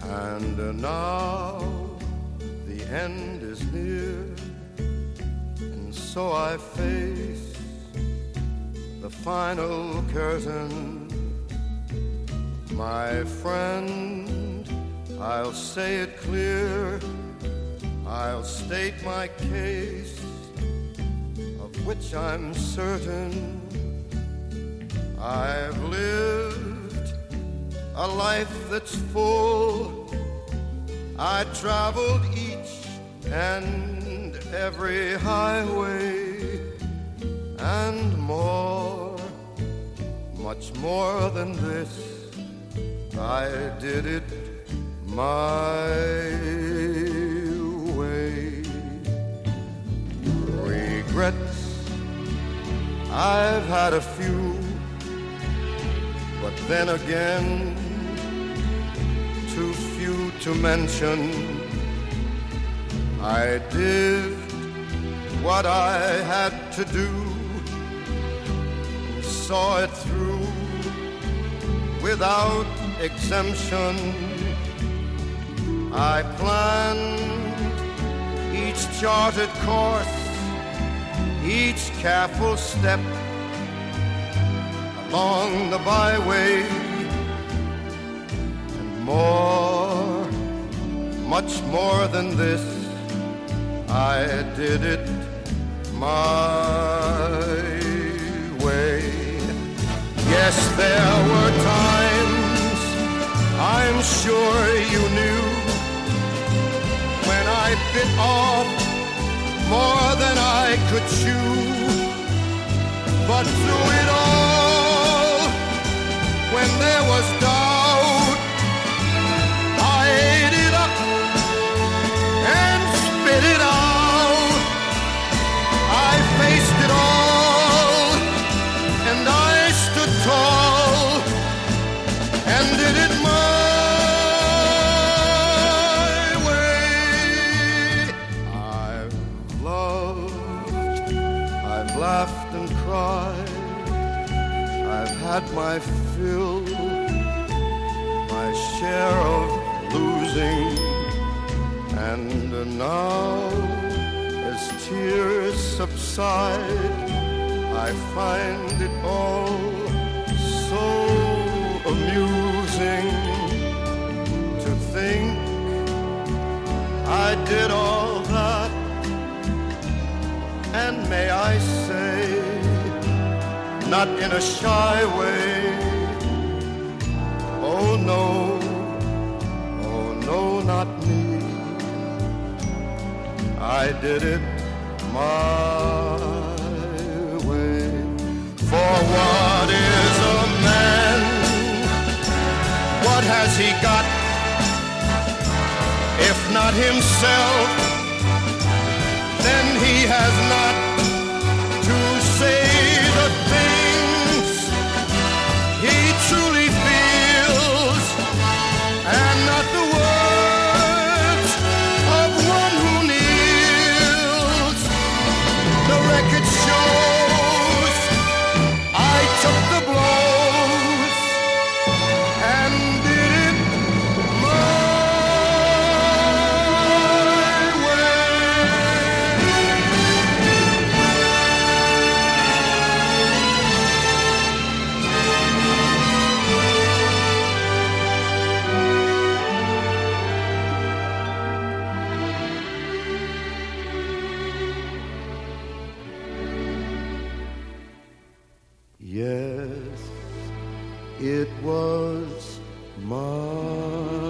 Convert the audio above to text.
And now the end is near, and so I face the final curtain. My friend, I'll say it clear, I'll state my case, of which I'm certain. I've lived a life that's full. I traveled each and every highway and more, much more than this. I did it my way. Regrets, I've had a few, but then again, too few to mention. I did what I had to do, saw it through without exemption. I planned each charted course, each careful step along the byway, and more, much more than this, I did it my way. Yes, there were times, I'm sure you knew, when I bit off more than I could chew. But through it all, when there was doubt, I ate it up and spit it out. I faced it all, and I stood tall and did it my way. I've loved, I've laughed and cried, I've had my fill, my share of losing, and now as tears subside, I find it all so amusing to think I did all that, and may I say, not in a shy way. Oh no, not me. I did it my way. For what is a man? What has he got? If not himself, then he has not to say the things he truly feels, and not the words of one who kneels. The record shows I took the blows and did it my Yes, it was my